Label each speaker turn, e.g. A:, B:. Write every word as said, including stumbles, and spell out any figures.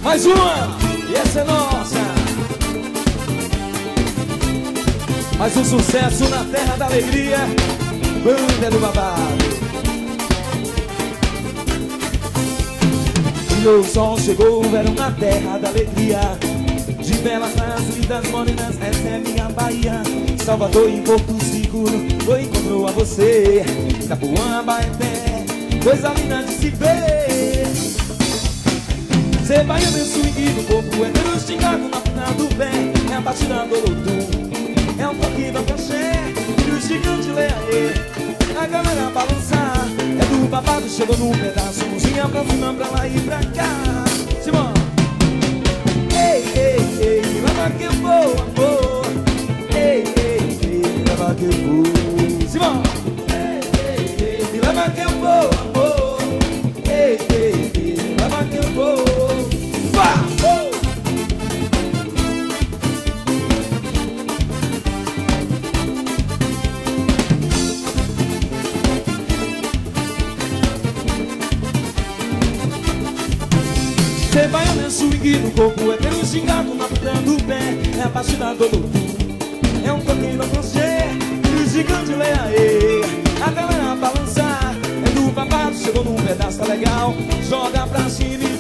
A: Mais uma, e essa é nossa. Mais um sucesso na terra da alegria, Banda do Babado. E o sol chegou, o verão na terra da alegria. De belas praias, lindas morenas, essa é minha Bahia. Salvador e Porto Seguro, eu encontrou a você. Itapuã, Baeté, coisa linda de se ver. Cê vai ver swing do corpo, é pelo esticado na punha do pé. É a batida do lotum, é um toque da canché. E o gigante leaê, a galera balançar. É do babado, chegou num pedaço. Mãozinha pra cima, pra lá e pra cá. Simão. Ei, ei, ei, leva que eu vou, amor. Ei, ei, ei, leva que eu vou. Simão. Ei, ei, ei, leva que eu vou, amor. Ei, ei, ei, leva que eu vou. Vá! Oh! Cê vai olhando swing no corpo, é pelo gingado na ponta do pé. É a batida do lotum, é um toquinho no crochê. E o gigante leaê, a galera balançar. É do babado, chegou num pedaço, tá legal. Joga pra cima e